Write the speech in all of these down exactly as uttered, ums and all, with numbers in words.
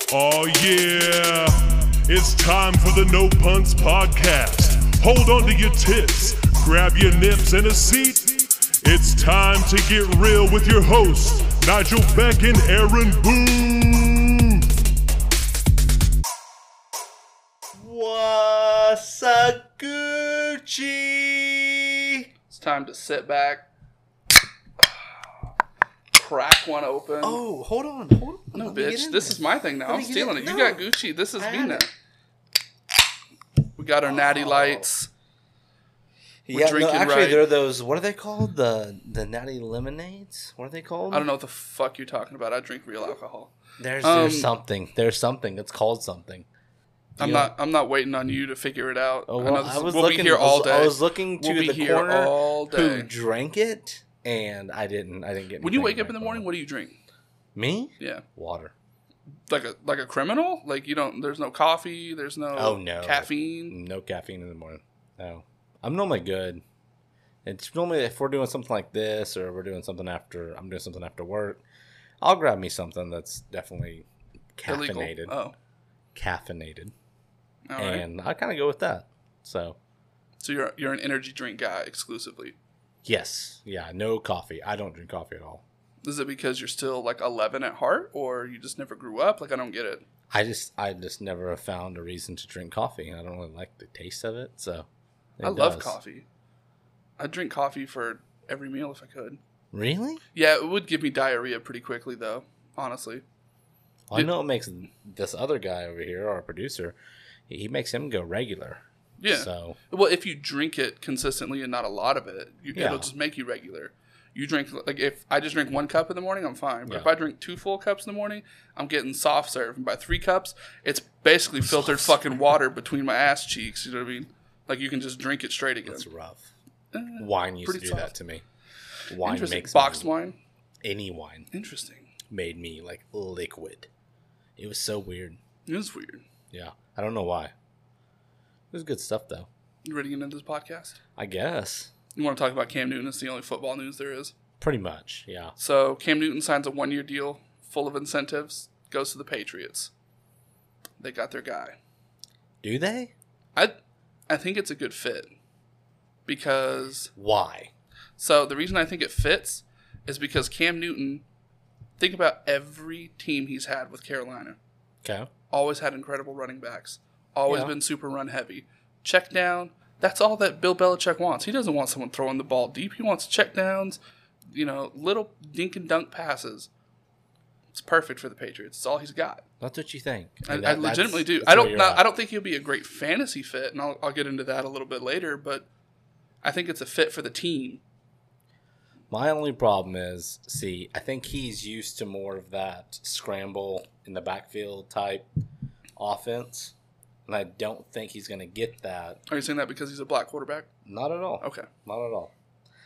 Oh yeah, it's time for the No Punts Podcast. Hold on to your tits, grab your nips and a seat. It's time to get real with your hosts, Nigel Beck and Aaron Booth. What's up, Gucci? It's time to sit back, crack one open. Oh, hold on, hold on. No, Let me get bitch, in this there. is my thing now. Let I'm me get stealing in- it. You no. got Gucci. This is I me had now. it. We got our natty Oh. lights. We're Yeah, no, drinking actually, right. they're those. What are they called? The the natty lemonades. What are they called? I don't know what the fuck you're talking about. I drink real alcohol. There's Um, there's something. The's something. It's called something. Do I'm you not. I'm not waiting on you to figure it out. Oh, I well, know I, this, was we'll looking. be here I was- all day. I was looking to We'll be the here corner all who day. drank it, and I didn't. I didn't get. When you anything wake up in the my morning, phone. what do you drink? Me? Yeah, Water. like a like a criminal. Like you don't. There's no coffee. There's no. Oh, no. caffeine. No caffeine in the morning. No. I'm normally good. It's normally if we're doing something like this or we're doing something after I'm doing something after work, I'll grab me something that's definitely Illegal. caffeinated. Oh, Caffeinated. all right. And I kind of go with that. So, So you're you're an energy drink guy exclusively. yes. Yeah, no coffee. I don't drink coffee at all. Is it because you're still like eleven at heart, or you just never grew up? Like I don't get it. I just I just never have found a reason to drink coffee. I don't really like the taste of it, so it I love does. coffee. I'd drink coffee for every meal if I could. Really? Yeah, it would give me diarrhea pretty quickly, though. Honestly, Well, I know it makes this other guy over here, our producer, he makes him go regular. yeah. So Well, if you drink it consistently and not a lot of it, you, Yeah. it'll just make you regular. You drink like if I just drink one cup in the morning, I'm fine. But Yeah. if I drink two full cups in the morning, I'm getting soft serve. And by three cups, it's basically filtered Soft fucking water between my ass cheeks. You know what I mean? Like you can just drink it straight again. it's rough. Eh, Wine used to pretty do soft. that to me. Wine Interesting. makes Boxed me, wine. any wine Interesting. made me like liquid. It was so weird. It was weird. Yeah, I don't know why. It was good stuff though. You ready to get into this podcast? I guess You want to talk about Cam Newton? It's the only football news there is. pretty much. Yeah. So Cam Newton signs a one-year deal full of incentives, goes to the Patriots. They got their guy. Do they? I I think it's a good fit because Why? so the reason I think it fits is because Cam Newton, think about every team he's had with Carolina. Okay. Always had incredible running backs. Always Yeah. been super run heavy. Check down. That's all that Bill Belichick wants. He doesn't want someone throwing the ball deep. He wants check downs, you know, little dink and dunk passes. It's perfect for the Patriots. It's all he's got. That's what you think. I, And I that- legitimately that's- do. that's I where don't. you're Not, at. I don't think he'll be a great fantasy fit, and I'll, I'll get into that a little bit later. But I think it's a fit for the team. My only problem is, see, I think he's used to more of that scramble in the backfield type offense, and I don't think he's going to get that. Are you saying that because he's a black quarterback? Not at all. Okay. Not at all.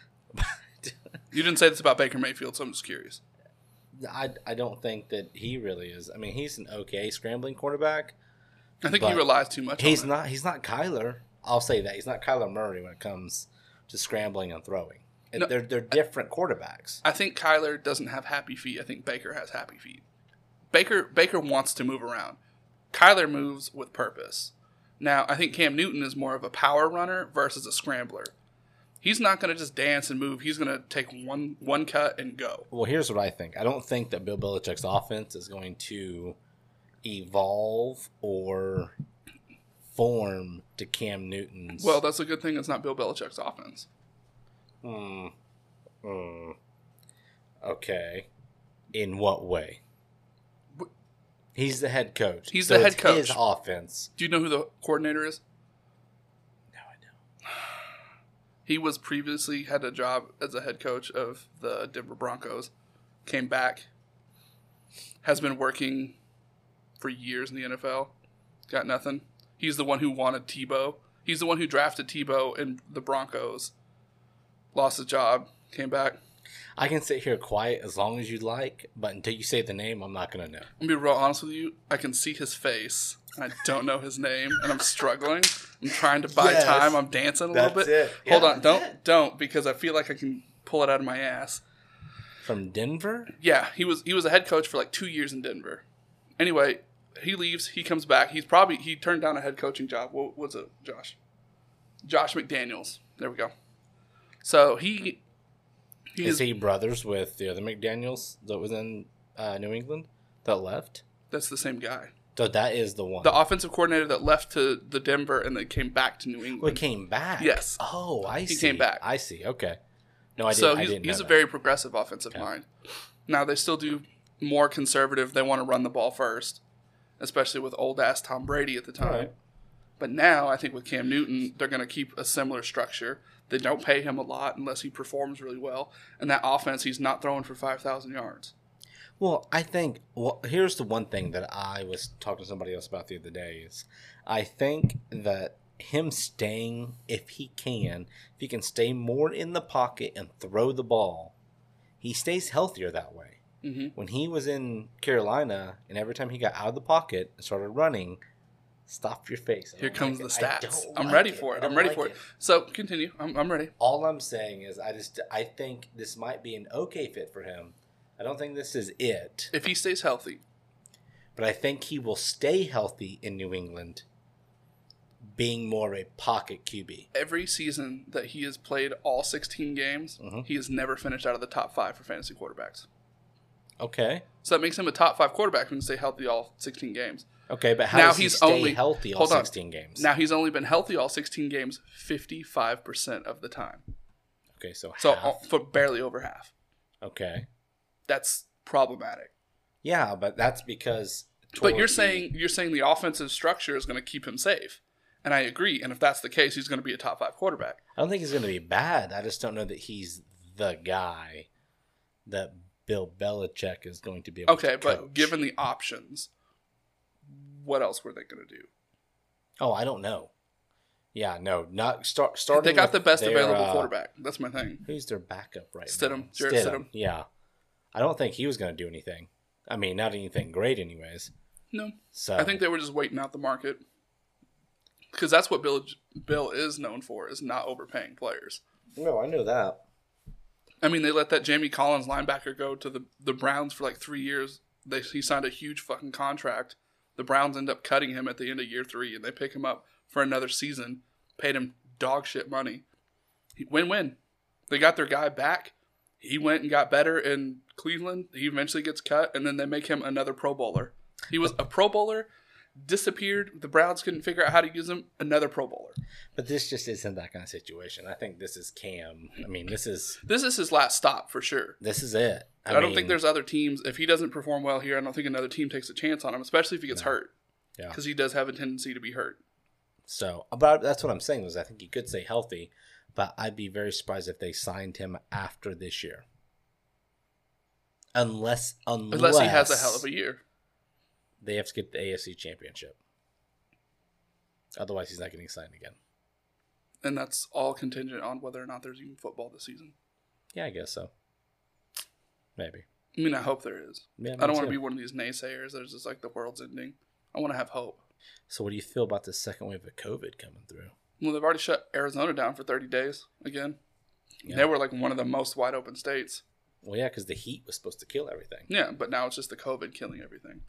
You didn't say this about Baker Mayfield, so I'm just curious. I, I don't think that he really is. I mean, he's an okay scrambling quarterback. I think he But relies too much. He's on not. He's not Kyler. I'll say that he's not Kyler Murray when it comes to scrambling and throwing. And No. they're they're different quarterbacks. I think Kyler doesn't have happy feet. I think Baker has happy feet. Baker Baker wants to move around. Kyler moves with purpose. Now, I think Cam Newton is more of a power runner versus a scrambler. He's not going to just dance and move. He's going to take one one cut and go. Well, here's what I think. I don't think that Bill Belichick's offense is going to evolve or form to Cam Newton's. Well, that's a good thing. It's not Bill Belichick's offense. Hmm. Hmm. Okay. In what way? Wh- He's the head coach. He's so the head it's coach. His offense. Do you know who the coordinator is? No, I don't. He was previously had a job as a head coach of the Denver Broncos. Came back. Has been working for years in the N F L. Got nothing. He's the one who wanted Tebow. He's the one who drafted Tebow in the Broncos. Lost his job. Came back. I can sit here quiet as long as you'd like, but until you say the name, I'm not going to know. I'm going to be real honest with you. I can see his face, and I don't know his name, and I'm struggling. I'm trying to buy Yes. time. I'm dancing a That's little bit. it. Hold Yeah, on. Don't, that's it. don't, because I feel like I can pull it out of my ass. From Denver? Yeah, he was he was a head coach for like two years in Denver. Anyway, he leaves. He comes back. He's probably he turned down a head coaching job. What was it, Josh? Josh McDaniels. There we go. So he, he is, is he brothers with the other McDaniels that was in uh, New England that left? That's the same guy. So that is the one. The offensive coordinator that left to the Denver and then came back to New England. Well, he came back. Yes. Oh, I he see. He came back. I see. Okay. No, I didn't. So he's, I didn't he's know a that. very progressive offensive Okay. mind. Now they still do more conservative. They want to run the ball first, especially with old ass Tom Brady at the time. Right. But now I think with Cam Newton, they're going to keep a similar structure. They don't pay him a lot unless he performs really well. And that offense, he's not throwing for five thousand yards. Well, I think, well, here's the one thing that I was talking to somebody else about the other day is I think that him staying, if he can, if he can stay more in the pocket and throw the ball, he stays healthier that way. Mm-hmm. When he was in Carolina and every time he got out of the pocket and started running, stop your face. I Here don't comes like the it. I stats. don't I'm like ready it. for I it. don't I'm ready like for it. it. So continue. I'm, I'm ready. All I'm saying is I just I think this might be an okay fit for him. I don't think this is it. If he stays healthy. But I think he will stay healthy in New England, being more a pocket Q B. Every season that he has played all sixteen games, Mhm. he has never finished out of the top five for fantasy quarterbacks. Okay. So that makes him a top five quarterback who can stay healthy all sixteen games. Okay, but how Now does he he's stay only- healthy all hold on. sixteen games? Now he's only been healthy all sixteen games fifty-five percent of the time. Okay, so So half. uh, for barely over half. Okay. That's problematic. Yeah, but that's because. But you're Torrey- saying you're saying the offensive structure is going to keep him safe. And I agree. And if that's the case, he's going to be a top five quarterback. I don't think he's going to be bad. I just don't know that he's the guy that Bill Belichick is going to be able Okay, to but coach. given the options, what else were they going to do? Oh, I don't know. Yeah, no, not start starting. They got with the best their, available uh, quarterback. That's my thing. Who's their backup right Stidham, now? Jarrett Stidham. Yeah, I don't think he was going to do anything. I mean, not anything great, anyways. No. So I think they were just waiting out the market. Because that's what Bill Bill is known for, is not overpaying players. no, I know that. I mean, they let that Jamie Collins linebacker go to the, the Browns for like three years. They He signed a huge fucking contract. The Browns end up cutting him at the end of year three, and they pick him up for another season, paid him dog shit money. He- Win-win. They got their guy back. He went and got better in Cleveland. He eventually gets cut, and then they make him another Pro Bowler. He was a Pro Bowler, disappeared. The Browns couldn't figure out how to use him. Another Pro Bowler. But this just isn't that kind of situation. I think this is Cam. I mean, this is This is his last stop for sure. this is it. I, don't mean, think there's other teams. If he doesn't perform well here, I don't think another team takes a chance on him, especially if he gets No. hurt. Yeah. Because he does have a tendency to be hurt. So, but that's what I'm saying was I think he could stay healthy, but I'd be very surprised if they signed him after this year. Unless, unless, Unless he has a hell of a year. they have to get the A F C Championship. Otherwise, he's not getting signed again. And that's all contingent on whether or not there's even football this season. Yeah, I guess so. Maybe. I mean, I hope there is. Yeah, I don't want to too. be one of these naysayers that is just like the world's ending. I want to have hope. So, what do you feel about the second wave of COVID coming through? Well, they've already shut Arizona down for thirty days again. Yeah. They were like one of the most wide open states. Well, yeah, because the heat was supposed to kill everything. Yeah, but now it's just the COVID killing everything.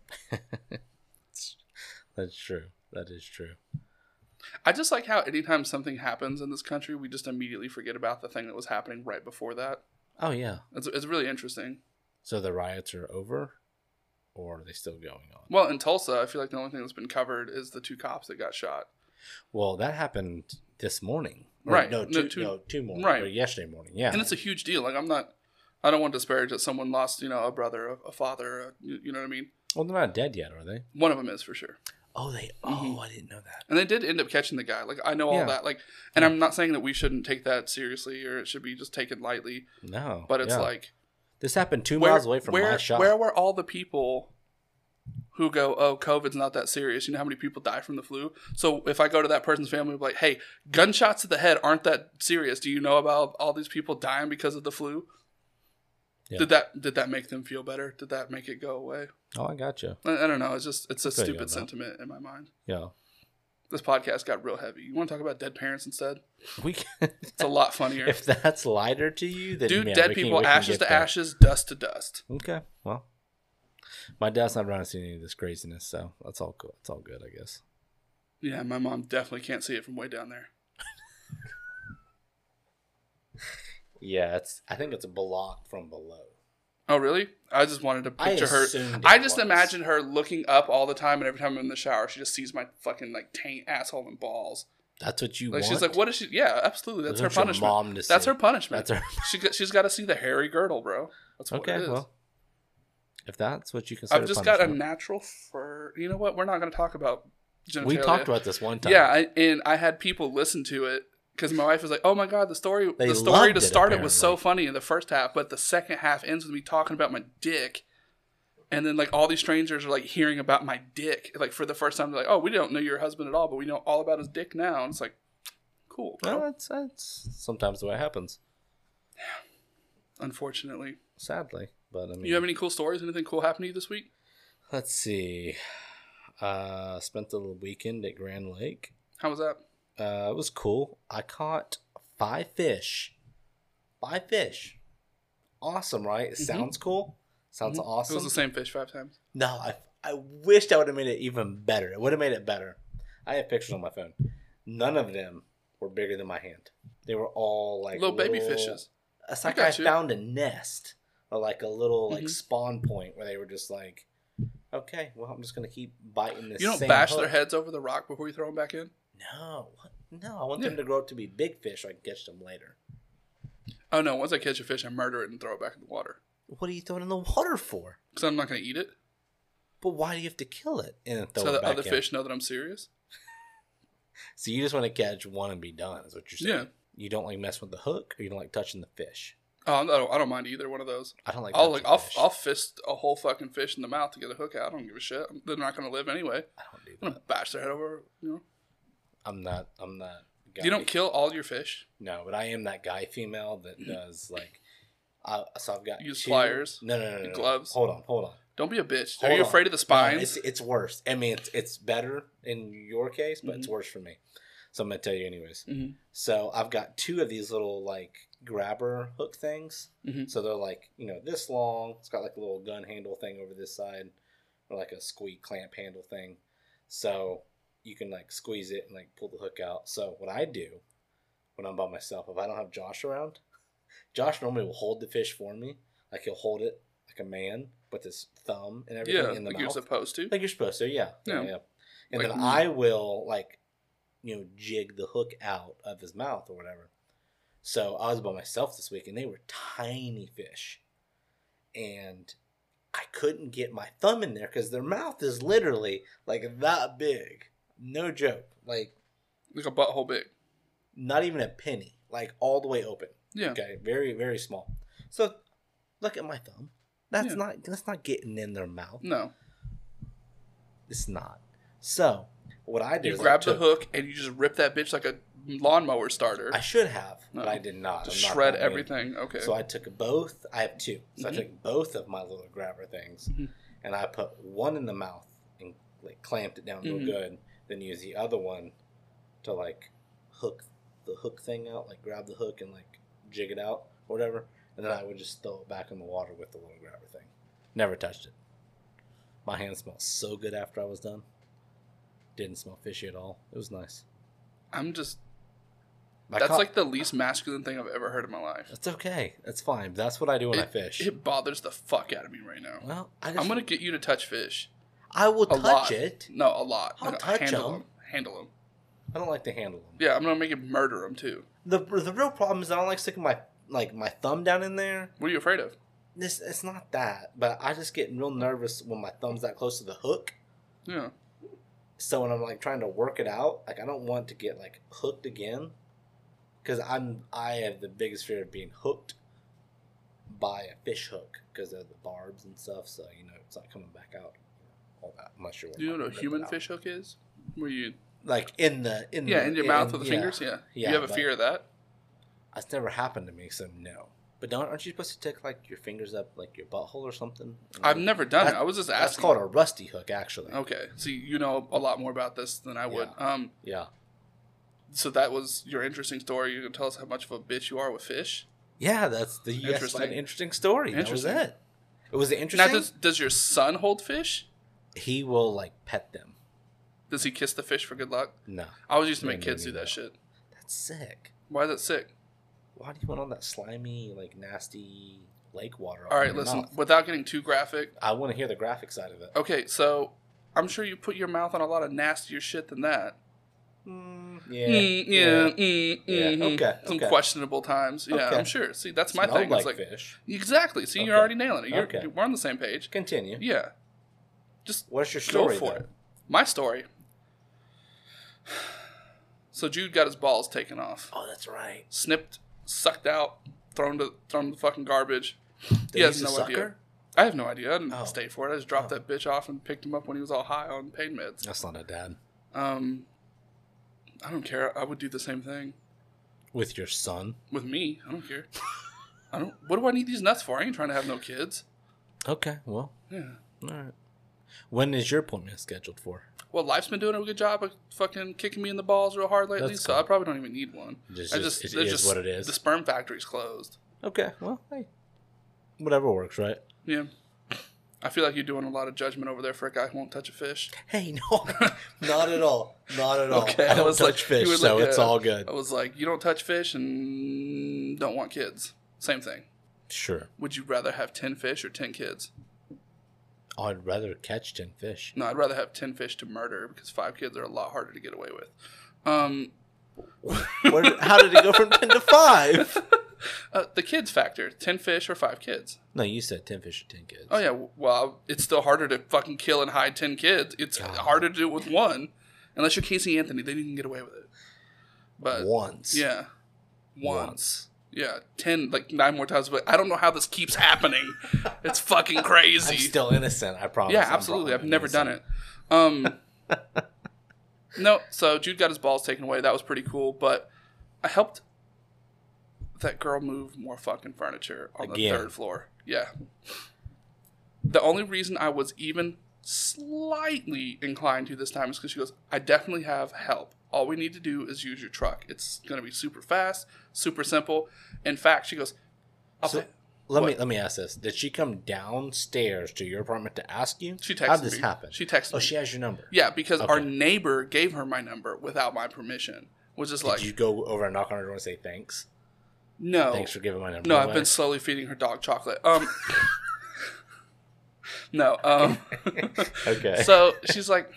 That's true. That is true. I just like how anytime something happens in this country, we just immediately forget about the thing that was happening right before that. Oh, yeah. It's, it's really interesting. So the riots are over, or are they still going on? Well, in Tulsa, I feel like the only thing that's been covered is the two cops that got shot. Well, that happened this morning. Or, Right. No, No, two, two- no, two morning. right. Or yesterday morning. Yeah. And it's a huge deal. Like, I'm not, I don't want to disparage that someone lost, you know, a brother, a, a father, a, you, you know what I mean? Well, they're not dead yet, are they? One of them is for sure. Oh, they. Oh, I didn't know that. And they did end up catching the guy. Like, I know all Yeah. that. Like, and I'm not saying that we shouldn't take that seriously or it should be just taken lightly. No. But it's yeah. like, This happened two where, miles away from where, my shop. where were all the people who go, oh, COVID's not that serious? You know how many people die from the flu? So if I go to that person's family, I'm like, hey, gunshots to the head aren't that serious. Do you know about all these people dying because of the flu? Yeah. Did that did that make them feel better? Did that make it go away? Oh, I got you. I, I don't know. It's just it's a There you stupid go, though. sentiment in my mind. Yeah. This podcast got real heavy. You want to talk about dead parents instead? We can, It's a lot funnier. if that's lighter to you, then Dude, yeah, dead we can- people, we can ashes get to there. ashes, dust to dust. Okay. Well, My dad's not around to see any of this craziness, so that's all cool. It's all good, I guess. Yeah, my mom definitely can't see it from way down there. Yeah, it's. I think it's a block from below. Oh, really? I just wanted to I picture her. assumed I it just was. imagine her looking up all the time, and every time I'm in the shower, she just sees my fucking like taint, asshole, and balls. That's what you Like want. she's like, what is she? Yeah, absolutely. That's That's her what your punishment. mom to That's see. her punishment. That's her- She got, she's got to see the hairy girdle, bro. That's what Okay, it is. well, if that's what you consider, I've just got a punishment. natural fur. You know what? We're not going to talk about genitalia. We talked about this one time. Yeah, I, and I had people listen to it because my wife was like, "Oh my god, the story, They the story loved to it, start it was so apparently. funny in the first half, but the second half ends with me talking about my dick." And then, like, all these strangers are, like, hearing about my dick. Like, for the first time, they're like, oh, we don't know your husband at all, but we know all about his dick now. And it's like, cool. Bro. Well, that's, that's sometimes the way it happens. Unfortunately. Sadly. But, I mean... You have any cool stories? Anything cool happened to you this week? Let's see. Uh, spent the weekend at Grand Lake. How was that? Uh, it was cool. I caught five fish. Five fish. Awesome, right? It Mm-hmm. sounds cool. Sounds Mm-hmm. awesome. It was the same fish five times. No, I, I wished I would have made it even better. It would have made it better. I have pictures on my phone. None of them were bigger than my hand. They were all like Little baby fishes. It's I like I, got you. found a nest or like a little like Mhm. spawn point where they were just like, okay, well I'm just gonna keep biting this. You don't same bash hook. their heads over the rock before you throw them back in? No, what? No. I want Yeah. them to grow up to be big fish so I can catch them later. Oh, no. Once I catch a fish, I murder it and throw it back in the water. What are you throwing in the water for? Because I'm not going to eat it. But why do you have to kill it and then throw So it that back other in? fish know that I'm serious? So you just want to catch one and be done, is what you're saying? Yeah. You don't like messing with the hook, or you don't like touching the fish? Oh, I don't, I don't mind either one of those. I don't like. I'll touching like I'll fish. I'll fist a whole fucking fish in the mouth to get a hook out. I don't give a shit. They're not going to live anyway. I don't do I'm going that. to bash their head over. You know. I'm not. I'm not. Guy. You don't kill all your fish. No, but I am that guy female that does like. Uh, so I've got Use two- pliers? No, no, no, no, no. Gloves? Hold on, hold on. Don't be a bitch. Hold Are you on. afraid of the No, spines? it's it's worse. I mean, it's it's better in your case, but Mm-hmm. it's worse for me. So I'm gonna tell you anyways. Mhm. So I've got two of these little like grabber hook things. Mhm. So they're like you know this long. It's got like a little gun handle thing over this side, or like a squeak clamp handle thing. So you can like squeeze it and like pull the hook out. So what I do when I'm by myself, if I don't have Josh around, Josh normally will hold the fish for me. Like he'll hold it like a man with his thumb and everything Yeah, in the like mouth. you're supposed to. Like you're supposed to, yeah. Yeah, Yeah. yeah. And Like then me. I will, like, you know, jig the hook out of his mouth or whatever. So I was by myself this week, and they were tiny fish. And I couldn't get my thumb in there because their mouth is literally, like, that big. No joke. Like, Like a butthole big. not even a penny. Like, all the way open. Yeah. Okay, very, very small. So, look at my thumb. That's Yeah. not that's not getting in their mouth. No. It's not. So, what I did You is I grab the took- hook and you just rip that bitch like a lawnmower starter. I should have, but No. I did not. Just I'm not shred that mean. everything. Okay. So I took both. I have two. So Mhm. I took both of my little grabber things, Mhm. and I put one in the mouth and like clamped it down real Mhm. good. Then use the other one to like hook the hook thing out, like grab the hook and like jig it out or whatever. And then I would just throw it back in the water with the little grabber thing. Never touched it. My hand smelled so good after I was done. Didn't smell fishy at all. It was nice. I'm just. I That's caught- like the least masculine thing I've ever heard in my life. That's okay. That's fine. That's what I do when I It, fish. it bothers the fuck out of me right now. well, I just, I'm gonna get you to touch fish. I will A touch lot. it. No, a lot. I'll Like, touch handle 'em. them. Handle them. I don't like to handle them. Yeah, I'm gonna make you murder them too. The the real problem is I don't like sticking my like my thumb down in there. What are you afraid of? This it's not that, but I just get real nervous when my thumb's that close to the hook. Yeah. So when I'm like trying to work it out, like I don't want to get like hooked again, because I'm I have the biggest fear of being hooked by a fish hook because of the barbs and stuff. So you know it's not coming back out. All that. I'm not sure. Do you know what a rip it human out. fish hook is? Where you? Like in the in Yeah, the, in your mouth with the yeah. fingers. Yeah. Yeah, You have a but- fear of that? That's never happened to me, so no. But don't aren't you supposed to take like your fingers up like your butthole or something? I've never done That- it. I was just That's asking. called a rusty hook, actually. Okay, so you know a lot more about this than I would. Yeah. Um, Yeah. so that was your interesting story. You can tell us how much of a bitch you are with fish. Yeah, that's the yes, Interesting. an interesting story. Interesting. That was it. It was Now, interesting. does, does your son hold fish? He will like pet them. Does he kiss the fish for good luck? No, I always used to No, make no, kids no, do that no. shit. that's sick. Why is that sick? Why do you want all that slimy, like nasty lake water? All right, in your listen. mouth? Without getting too graphic. I want to hear the graphic side of it. Okay, so I'm sure you put your mouth on a lot of nastier shit than that. Mm, yeah, Mm, yeah, Mm, Yeah, mhm. okay, Some okay. questionable times. Yeah, Okay. I'm sure. See, that's my Smelled thing. like It's like fish. exactly. See, you're Okay. already nailing it. You're, Okay. We're on the same page. Continue. Yeah. Just What's your go story? for then? it. My story. So Jude got his balls taken off, Oh, that's right. snipped, sucked out, thrown to thrown to the fucking garbage. Did He has use a no sucker? idea. I have no idea. I didn't Oh. stay for it. I just dropped Oh. that bitch off and picked him up when he was all high on pain meds. That's not a dad. Um, I don't care. I would do the same thing With your son? with me. I don't care. I don't. What do I need these nuts for? I ain't trying to have no kids. Okay, well, Yeah. all right. When is your appointment scheduled for? Well, life's been doing a good job of fucking kicking me in the balls real hard lately, That's so cool. I probably don't even need one. Just- I just- just, it they're is just what it is. The sperm factory's closed. Okay, well, hey, whatever works, right? Yeah. I feel like you're doing a lot of judgment over there for a guy who won't touch a fish. Hey, no, not at all, not at all. Okay, I don't was touch like- fish, you were so like, it's uh, all good. I was like, you don't touch fish and don't want kids. Same thing. Sure, Would you rather have ten fish or ten kids? I'd rather catch ten fish. No, I'd rather have ten fish to murder because five kids are a lot harder to get away with. Um, Where did, how did it go from ten to five? uh, the kids factor: ten fish or five kids. No, you said ten fish or ten kids. Oh yeah, well, it's still harder to fucking kill and hide ten kids. It's God. harder to do it with one, unless you're Casey Anthony. Then you can get away with it. But Once. yeah, once. Once. Yeah, ten, like nine more times. But I don't know how this keeps happening. It's fucking crazy. I'm still innocent, I promise. Yeah, I'm absolutely. I've probably never done it. Um, no, so Jude got his balls taken away. That was pretty cool. But I helped that girl move more fucking furniture on Again. the third floor. Yeah. The only reason I was even slightly inclined to this time is because she goes, I definitely have help. All we need to do is use your truck. It's going to be super fast, super simple. In fact, she goes, I'll So, pay- let me What? let me ask this: did she come downstairs to your apartment to ask you? She texted How did this me. happen? She texted Oh, me. she has your number. Yeah, because our Okay. neighbor gave her my number without my permission. Which is Did like, you go over and knock on her door and say thanks? no. Thanks for giving my number. No, I've away? been slowly feeding her dog chocolate. Um, no. Um, Okay. so she's like,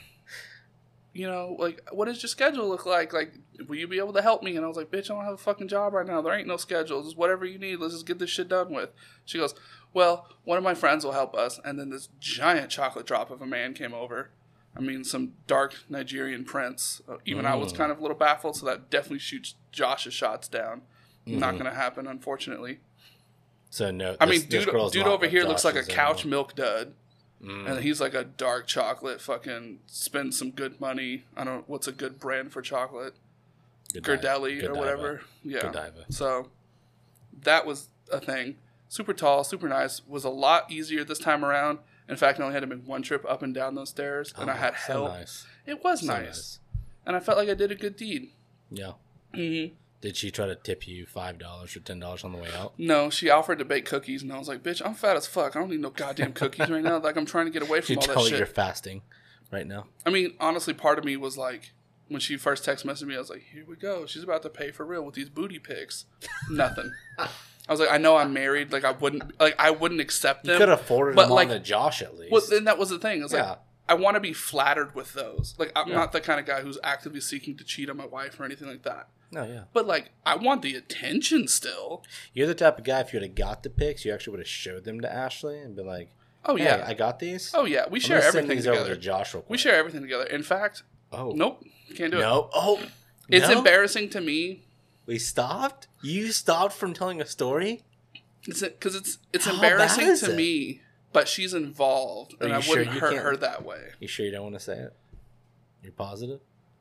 you know, like, what does your schedule look like? Like, will you be able to help me? And I was like, bitch, I don't have a fucking job right now. There ain't no schedule. Just whatever you need. Let's just get this shit done with. She goes, well, one of my friends will help us. And then this giant chocolate drop of a man came over. I mean, some dark Nigerian prince. Uh, even I was Mm. kind of a little baffled, so that definitely shoots Josh's shots down. Not Mhm. going to happen, unfortunately. So no. I this- mean, this dude, girl's dude not over what here looks Josh like a is couch anymore. milk dud. Mm. And he's like a dark chocolate fucking spend some good money. I don't what's a good brand for chocolate? Godiva. Gerdelli or Godiva. whatever. Yeah. Godiva. So that was a thing. Super tall, super nice. Was a lot easier this time around. In fact, I only had to make one trip up and down those stairs, and I Oh, had so help. nice. It was So nice. and I felt like I did a good deed. Yeah. Mm-hmm. Did she try to tip you five dollars or ten dollars on the way out? No, she offered to bake cookies, and I was like, "Bitch, I'm fat as fuck. I don't need no goddamn cookies right now. Like, I'm trying to get away Did from you all tell that her shit." you're fasting right now? I mean, honestly, part of me was like, when she first text messaged me, I was like, "Here we go. She's about to pay for real with these booty pics." Nothing. I was like, I know I'm married. Like, I wouldn't, like, I wouldn't accept You them. could have forwarded but, them like, on to Josh at least. Well, then that was the thing. It's Yeah. like, I want to be flattered with those. Like, I'm Yeah. not the kind of guy who's actively seeking to cheat on my wife or anything like that. No, yeah. But, like, I want the attention still. You're the type of guy, if you would have got the pics, you actually would have showed them to Ashley and been like, Oh, hey, yeah. I got these. Oh, yeah. We I'm share gonna send everything these over together. to Josh real quick. We share everything together. In fact, Oh. nope. Can't do it. No. Oh. It's no? embarrassing to me. We stopped? You stopped from telling a story? Because it's, it's How embarrassing bad is to it? me, but she's involved, Are and you I sure wouldn't you hurt can't- her that way. You sure you don't want to say it? You're positive?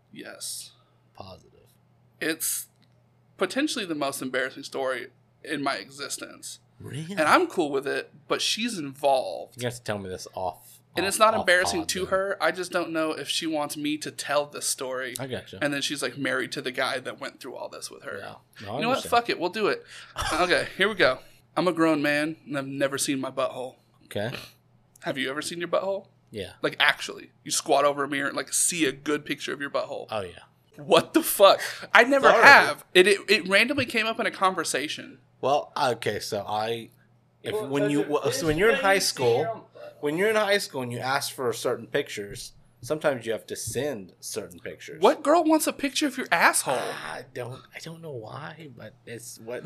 Yes. Positive. It's potentially the most embarrassing story in my existence. Really? And I'm cool with it, but she's involved. You have to tell me this off. And off- it's not off embarrassing pod, to though. her. I just don't know if she wants me to tell this story. I got you. And then she's like married to the guy that went through all this with her. Yeah. No, I You know what? understand. Fuck it. We'll do it. Okay, here we go. I'm a grown man, and I've never seen my butthole. Okay. Have you ever seen your butthole? Yeah. Like, actually. You squat over a mirror and, like, see a good picture of your butthole. Oh, yeah. What the fuck? I never Sorry. have. It, it it randomly came up in a conversation. Well, okay, so I, if Well, when does you it well, fish so when you're in when high you see school, your own butt? when you're in high school and you ask for certain pictures, sometimes you have to send certain pictures. What girl wants a picture of your asshole? I don't, I don't know why, but it's what.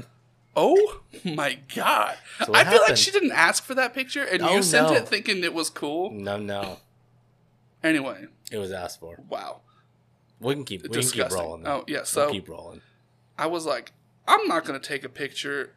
Oh my god! So what I feel like happened? she didn't ask for that picture, and Oh, you sent no. it thinking it was cool. No, no, Anyway, it was asked for. wow, We can keep, we can keep disgusting. rolling. Though. Oh yeah, We'll so keep rolling. I was like, I'm not gonna take a picture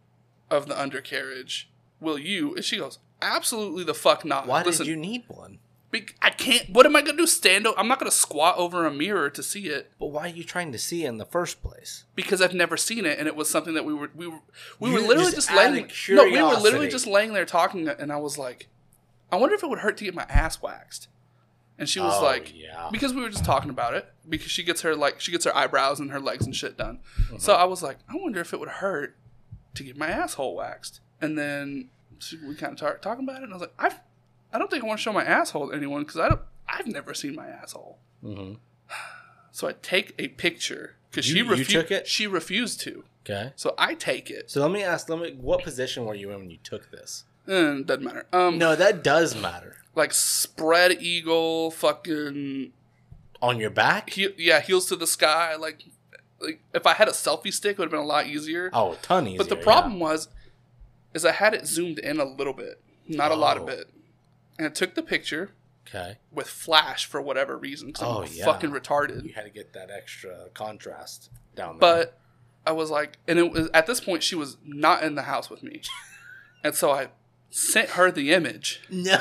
of the undercarriage. Will you? And she goes, absolutely the fuck not. Why Listen, did you need one? be- I can't. What am I gonna do? Stand up? I'm not gonna squat over a mirror to see it But why are you trying to see it in the first place? because I've never seen it, and it was something that we were we were we You were literally just just, out laying. of No, we were literally curiosity. just laying there talking, and I was like, I wonder if it would hurt to get my ass waxed. And she was Oh, like, yeah. because we were just talking about it, because she gets her like she gets her eyebrows and her legs and shit done. Mm-hmm. So I was like, I wonder if it would hurt to get my asshole waxed. And then she, we kind of started talking about it, and I was like, I, I don't think I want to show my asshole to anyone because I don't, I've never seen my asshole. Mm-hmm. So I take a picture because You- she you refused. took it? She refused to. Okay. So I take it. So let me ask. Let me. What position were you in when you took this? Eh, doesn't matter. Um, No, that does matter. like spread eagle, fucking On your back? he, yeah, heels to the sky. Like, like if I had a selfie stick, it would have been a lot easier. Oh, a ton easier. but the yeah. problem was, is I had it zoomed in a little bit, not a lot of Oh. it, and I took the picture Okay. with flash for whatever reason. 'Cause Oh, I'm yeah. fucking You retarded. had to get that extra contrast down there. But I was like, and it was at this point she was not in the house with me, and so I sent her the image. no.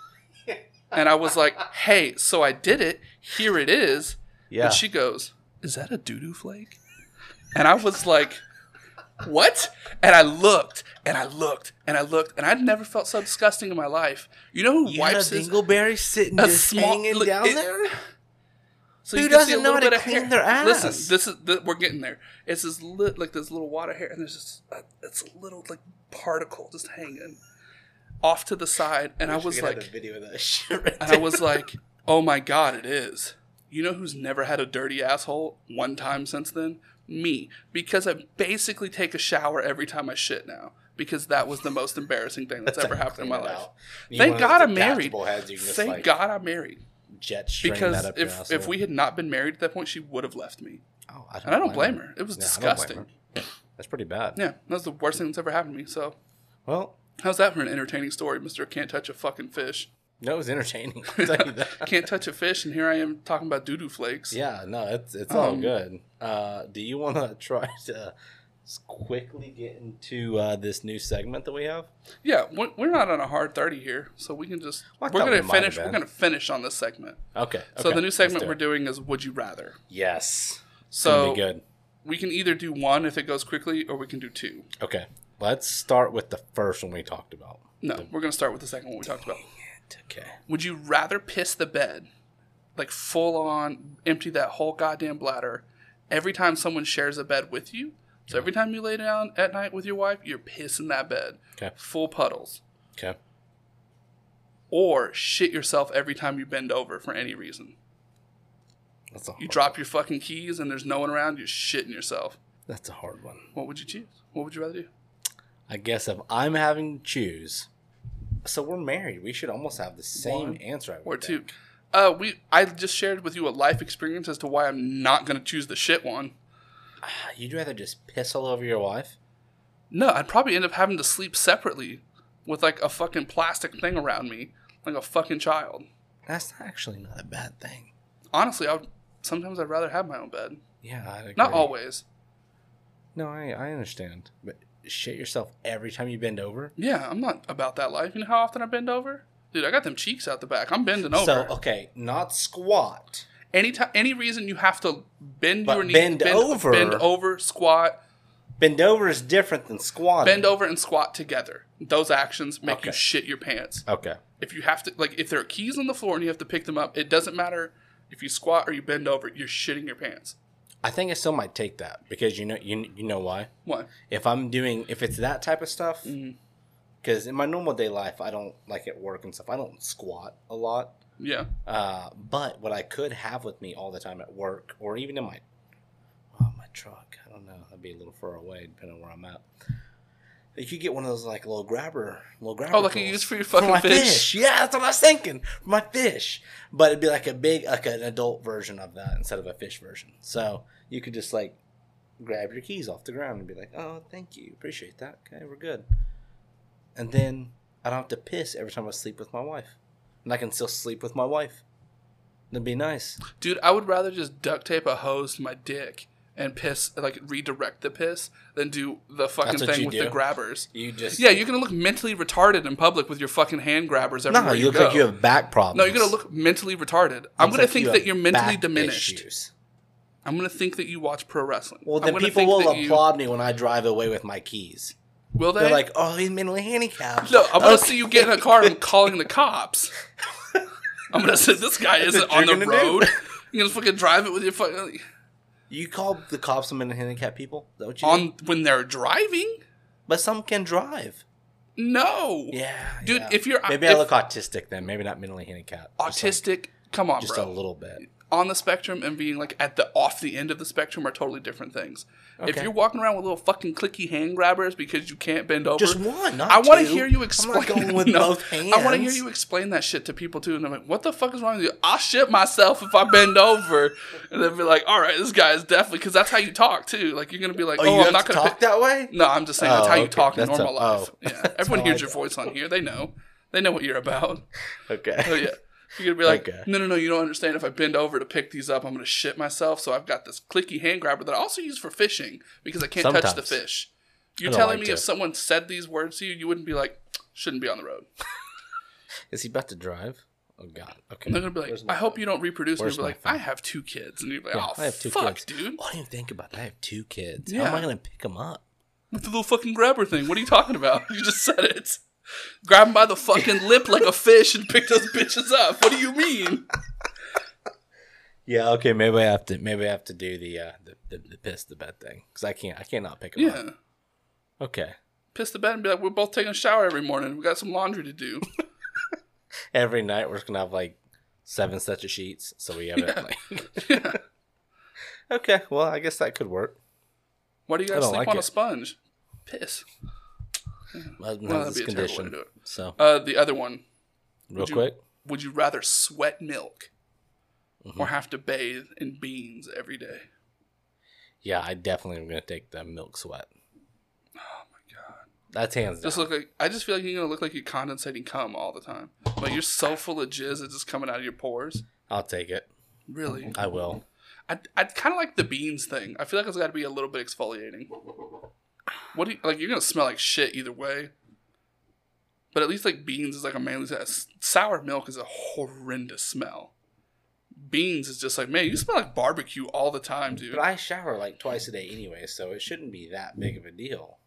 And I was like, hey, so I did it. Here it is. Yeah. And she goes, is that a doo-doo flake? And I was like, what? And I looked, and I looked, and I looked, and I'd never felt so disgusting in my life. You know who you had a wipes his... dingleberry sitting a just small- hanging look, down it- there? So Who you can see a doesn't know little how to bit of clean hair. their ass? Listen, this is th- we're getting there. It's this li- like this little wad of hair, and there's just a, it's a little like particle just hanging off to the side, and I Wish we was could have like, the video of that shit right and I was like, oh my god, it is. You know who's never had a dirty asshole one time since then? Me, because I basically take a shower every time I shit now. Because that was the most embarrassing thing that's, That's ever how you happened in my clean it life. out. You Thank want those God I'm married. detachable heads you can just, Thank like, God I'm married. jet string Because that up your if asshole. if we had not been married at that point, she would have left me. Oh, I don't And I don't blame her. It was Yeah, I don't blame disgusting. her. That's pretty bad. Yeah, that's the worst thing that's ever happened to me. So, Well, how's that for an entertaining story, Mister Can't Touch a Fucking Fish? no, it was entertaining. I'll tell you that. Can't touch a fish, and here I am talking about doo-doo flakes. Yeah, no, it's it's all Um, good. Uh, do you want to try to s- quickly get into uh, this new segment that we have? Yeah, we're we're not on a hard thirty here, so we can just Well, I we're thought gonna we might have finish. We're been. gonna finish on this segment. Okay. So okay, the new let's segment do we're it. doing is Would You Rather. Yes. It's So gonna be good. we can either do one if it goes quickly, or we can do two. Okay. Let's start with the first one we talked about. No, we're gonna start with the second one we talked about. Okay. Would you rather piss the bed, like full on empty that whole goddamn bladder, every time someone shares a bed with you? So every time you lay down at night with your wife, you're pissing that bed, Okay. full puddles. Okay. Or shit yourself every time you bend over for any reason. That's a hard You drop your fucking keys and there's no one around, you're shitting yourself. That's a hard one. What would you choose? What would you rather do? I guess if I'm having to choose, so we're married, we should almost have the same One answer. I would Or two? think. Uh, we I just shared with you a life experience as to why I'm not going to choose the shit one. You'd rather just piss all over your wife? No, I'd probably end up having to sleep separately with like a fucking plastic thing around me, like a fucking child. That's actually not a bad thing. Honestly, I would, sometimes I'd rather have my own bed. Yeah, I agree. Not always. No, I, I understand. But shit yourself every time you bend over? Yeah, I'm not about that life. You know how often I bend over? Dude, I got them cheeks out the back. I'm bending over. So, okay, not squat. Any time, any reason you have to bend But your knee, bend over- bend over, squat, Bend over is different than squatting. bend over and squat together. Those actions make you Okay. shit your pants. Okay. If you have to, like, if there are keys on the floor and you have to pick them up, it doesn't matter if you squat or you bend over. You're shitting your pants. I think I still might take that because you know you you know why? What? If I'm doing if it's that type of stuff, Mm-hmm. Because in my normal day life, I don't, like at work and stuff, I don't squat a lot. Yeah. Uh, but what I could have with me all the time at work, or even in my oh, my truck, I don't know, that'd be a little far away depending on where I'm at. You could get one of those like little grabber, little grabber. Oh, like you use for your fucking for my fish? fish. Yeah, that's what I was thinking. For my fish, but it'd be like a big, like an adult version of that instead of a fish version. So you could just like grab your keys off the ground and be like, "Oh, thank you, appreciate that. Okay, we're good." And then I don't have to piss every time I sleep with my wife. And I can still sleep with my wife. That'd be nice. Dude, I would rather just duct tape a hose to my dick and piss, like redirect the piss, than do the fucking thing with do. the grabbers. You just Yeah, you're going to look mentally retarded in public with your fucking hand grabbers everywhere No, you you look go. like you have back problems. No, you're going to look mentally retarded. I'm going like to think you that have you're mentally back diminished. issues. I'm going to think that you watch pro wrestling. Well, I'm then gonna people think will that applaud me when I drive away with my keys. You, will they? They're like, "Oh, he's mentally handicapped." no, I'm going to Okay. see you get in a car and calling the cops. I'm going to say, this guy That's isn't what on the you're gonna do. road. You're going to fucking drive it with your fucking... You call the cops some mentally handicapped people? Is that what you On do? when they're driving? But some can drive. No. Yeah, Dude, yeah. if you're... maybe if I look autistic then. Maybe not mentally handicapped. Just like- autistic, come on, just bro. a little bit. On the spectrum and being like at the off the end of the spectrum are totally different things. If Okay. you're walking around with little fucking clicky hand grabbers because you can't bend over, Just one, not I want to two. hear you I'm explain. not going with No, both hands. I want to hear you explain that shit to people too. And I'm like, what the fuck is wrong with you? I'll shit myself if I bend over, and they'll be like, all right, this guy is definitely because that's how you talk too. Like you're gonna be like, Oh, oh, you I'm have not to gonna talk pick- that way? No, I'm just saying that's Oh, how you okay. talk in That's normal a- life. oh. Yeah, That's everyone how hears I your go. voice on here. They know. They know what you're about. Okay. Oh yeah. You're gonna be like, Okay. no, no, no, you don't understand. If I bend over to pick these up, I'm gonna shit myself. So I've got this clicky hand grabber that I also use for fishing because I can't touch the Sometimes. fish. You're I don't telling like me if to. someone said these words to you, you wouldn't be like, shouldn't be on the road. Is he about to drive? Oh, God. Okay. They're gonna be like, Where's my I hope phone? you don't reproduce. And Where's you'll be my like, phone? I have two kids, and you're like, Yeah, oh, I have two fuck, kids. dude, I didn't even think about that. I have two kids. Yeah. How am I going to pick them up? with the little fucking grabber thing. What are you talking about? You just said it. Grab him by the fucking lip like a fish and pick those bitches up. What do you mean? Yeah, okay, maybe I have to maybe I have to do the uh the, the, the piss the bed thing cuz I can't I cannot pick them Yeah. up. Okay. Piss the bed and be like, we're both taking a shower every morning. We got some laundry to do. Every night we're just going to have like seven sets of sheets so we have it Yeah. like Yeah. Okay, well, I guess that could work. Why do you I guys don't sleep like on a it. sponge? Piss. My husband Well, has that'd this be a terrible way to condition. do it. So, Uh, the other one. real would you- quick. Would you rather sweat milk Mm-hmm. or have to bathe in beans every day? Yeah, I definitely am going to take the milk sweat. Oh my god. That's hands down. Just look like I just feel like you're gonna look like you're condensating cum all the time. Like you're so full of jizz it's just coming out of your pores. I'll take it. Really? I will. I I kind of like the beans thing. I feel like it's got to be a little bit exfoliating. What do you like? You're gonna smell like shit either way. But at least like beans is like a manly. Sour milk is a horrendous smell. Beans is just like, man, you smell like barbecue all the time, dude. But I shower like twice a day anyway, so it shouldn't be that big of a deal.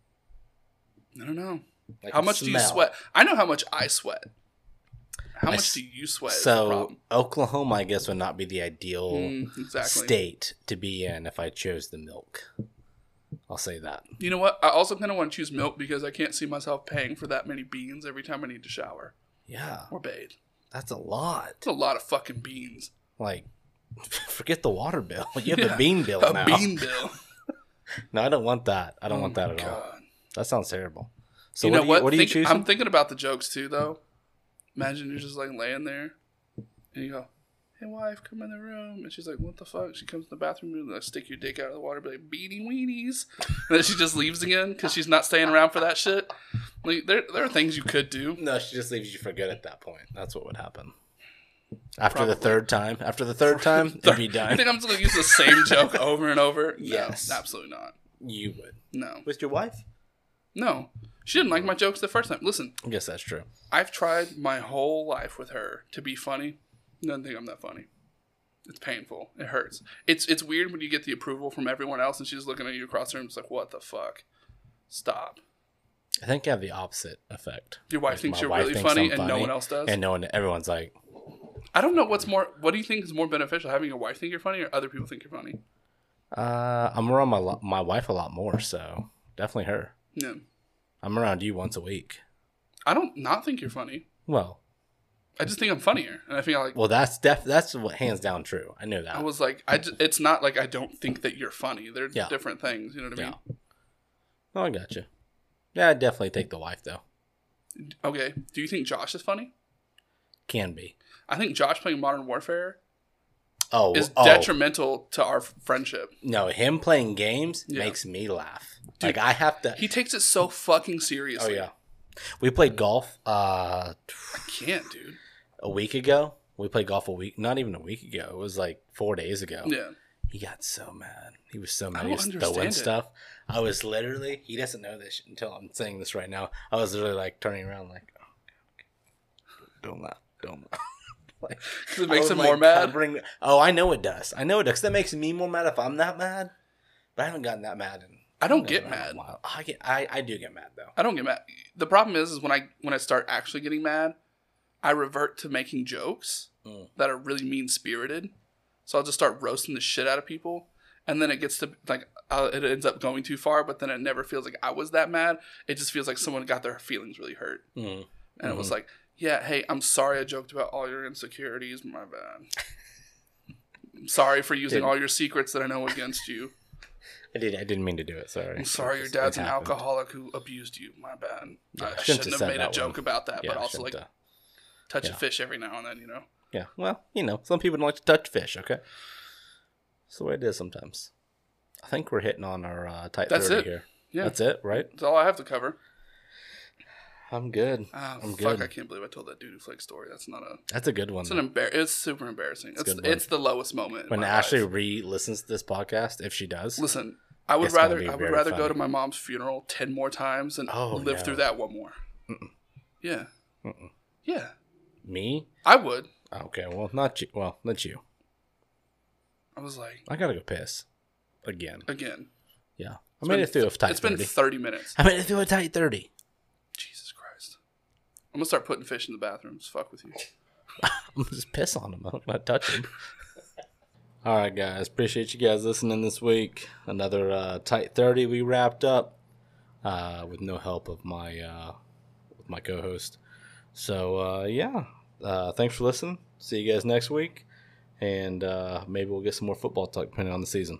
I don't know. Like How the much do you smell. sweat? I know how much I sweat. How I much s- do you sweat? is the So problem. Oklahoma, I guess, would not be the ideal Mm, exactly. state to be in if I chose the milk. I'll say that. You know what? I also kind of want to choose milk because I can't see myself paying for that many beans every time I need to shower Yeah, or bathe. that's a lot. It's a lot of fucking beans. Like, forget the water bill. You have Yeah, a bean bill A now. bean bill. No, I don't want that. I don't Oh want that my at all. God. That sounds terrible. So You what, know do you, what? what are you Think- choosing? I'm thinking about the jokes too, though. Imagine you're just like laying there, and you go, "Hey, wife, come in the room," and she's like, "What the fuck?" She comes in the bathroom and like, stick your dick out of the water, be like, "Beanie weenies," and then she just leaves again because she's not staying around for that shit. Like, there, there are things you could do. No, she just leaves you for good at that point. That's what would happen. After Probably. the third time, after the third time, it'd be You done. think I'm just gonna use the same joke over and over? Yes. No, absolutely not. You would. No, With your wife? no. She didn't like my jokes the first time. Listen, I guess that's true. I've tried my whole life with her to be funny. Doesn't think I'm that funny. It's painful. It hurts. It's it's weird when you get the approval from everyone else and she's looking at you across the room. It's like, what the fuck? Stop. I think I have the opposite effect. Your wife Like, thinks my you're wife really thinks funny I'm and no one else does? And no one, everyone's like, I don't know what's more. What do you think is more beneficial? Having your wife think you're funny or other people think you're funny? uh, I'm around my lo- my wife a lot more, so definitely her. No. I'm around you once a week. I don't not think you're funny. Well, I just think I'm funnier, and I feel like. well, that's def- that's what hands down true. I knew that. I was like, I just, it's not like I don't think that you're funny. They're Yeah. different things. You know what I mean? Yeah. Oh, I got you. Yeah, I'd definitely take the wife though. Okay. Do you think Josh is funny? Can be. I think Josh playing Modern Warfare Oh, is oh. detrimental to our friendship. No, him playing games Yeah. makes me laugh. Dude, like I have to. He takes it so fucking Oh seriously. yeah. We played golf. Uh, I can't, dude. a week ago. We played golf a week. Not even a week ago. It was like four days ago. Yeah. He got so mad. He was so I mad. don't He was understand throwing it. stuff. I was literally. He doesn't know this until I'm saying this right now. I was literally like turning around, like, oh, okay, okay. don't laugh, don't laugh. Like, Because it I makes was, him like, more mad. covering- Oh, I know it does. I know it does. 'Cause that makes me more mad if I'm not mad. But I haven't gotten that mad in. I don't in get a mad. while. I get. I, I do get mad though. I don't get mad. The problem is, is when I when I start actually getting mad, I revert to making jokes Mm. that are really mean spirited. So I'll just start roasting the shit out of people, and then it gets to like uh, it ends up going too far. But then it never feels like I was that mad. It just feels like someone got their feelings really hurt, Mm. and it was like, yeah, hey, I'm sorry I joked about all your insecurities. My bad. I'm sorry for using Dude. all your secrets that I know against you. I did. I didn't mean to do it. Sorry. I'm sorry your It dad's an happened. alcoholic who abused you. My bad. Yeah, I shouldn't shouldn't have have said made a that joke one. about that, Yeah, but I also like shouldn't have. touch Yeah. a fish every now and then, you know? Yeah. Well, you know, some people don't like to touch fish. Okay. That's the way it is sometimes. I think we're hitting on our uh, tight That's thirty it. here. Yeah. That's it, right? That's all I have to cover. I'm good. Ah, I'm fuck, good. I can't believe I told that Doodoo Flake story. That's not a... That's a good one. It's an embar- It's super embarrassing. It's a it's, good one. the lowest moment in When my Ashley life. re-listens to this podcast, if she does, Listen, I would It's gonna rather be I would very rather go funny. to my mom's funeral ten more times and Oh, live no. through that one more. Mm-mm. Yeah. Mm-mm. Yeah. me. I would. Okay, well, not you. Well, not you. I was like, I gotta go piss again. again. Yeah, I It's made been- it through a tight It's been thirty. thirty minutes. I made it through a tight thirty. Jesus Christ. I'm going to start putting fish in the bathrooms. Fuck with you. I'm gonna just piss on them. I'm not gonna touch them. All right, guys. Appreciate you guys listening this week. Another uh, tight thirty we wrapped up uh, with no help of my uh, with my co-host. So uh, yeah, uh, thanks for listening. See you guys next week, and uh, maybe we'll get some more football talk depending on the season.